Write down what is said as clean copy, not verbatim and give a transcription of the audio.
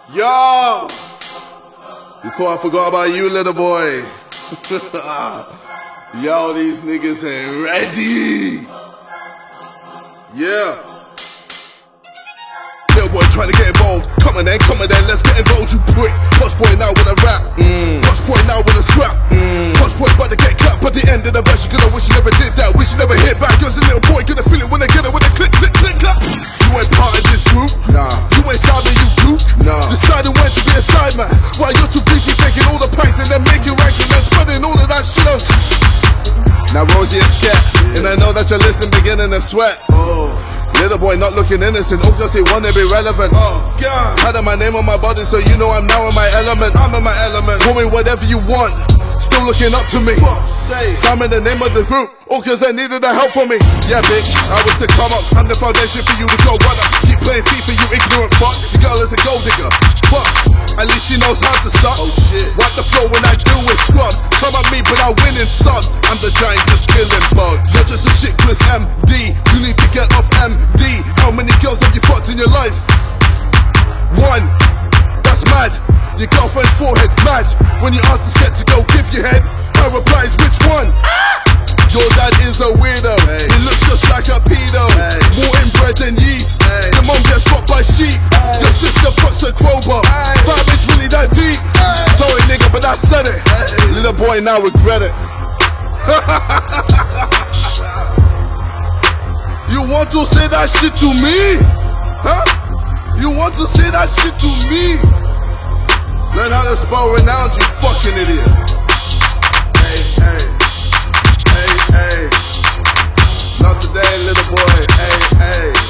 Yo! You thought I forgot about you, little boy. Yo, these niggas ain't ready. Yeah. Little boy trying to get involved. Come on then, let's get involved, you prick. Posh boy now with a rap. Posh boy now with a scrap. Posh boy about to get clapped. By the end of the verse, you're gonna wish you never did that. Wish you never hit back. Cause a little boy gonna feel it when they get it with a click, click, click, clap. You ain't part of this group. Nah. You ain't Simon, you gook. Nah. Deciding when to be a side man, while you're too busy taking all the pints and then making ranks and then spreading all of that shit on. Now Rosie is scared, and I know that you're listening, beginning to sweat. Little boy not looking innocent, all cause he wanna be relevant. God, had my name on my body, so you know I'm now in my element. I'm in my element. Call me whatever you want, still looking up to me. Simon the name of the group, all cause they needed the help from me. Yeah bitch, I was to come up, I'm the foundation for you to go run up. Keep playing FIFA, you ignorant fuck. The girl is a gold digger, fuck. At least she knows how to suck. Oh shit. Wipe the floor when I do with scrubs. Come at me but I win in subs. I'm the giant just killing bugs. You're just a shitless MD. You need to get off MD. How many girls have you fucked in your life? One. That's mad. Your girlfriend's forehead mad. When you ask the set to go give your head, her replies which one? Your dad is a weirdo. He looks just like a pedo. More inbred than yeast. Your mom gets fucked by sheep. Your sister fucks a crowbar. Fam, it's really that deep. Sorry nigga, but I said it. Little boy now regret it. You want to say that shit to me? Huh? You want to say that shit to me? Learn how to spell renowned, you fucking idiot. Hey, hey. Hey, hey. Not today, little boy. Hey, hey.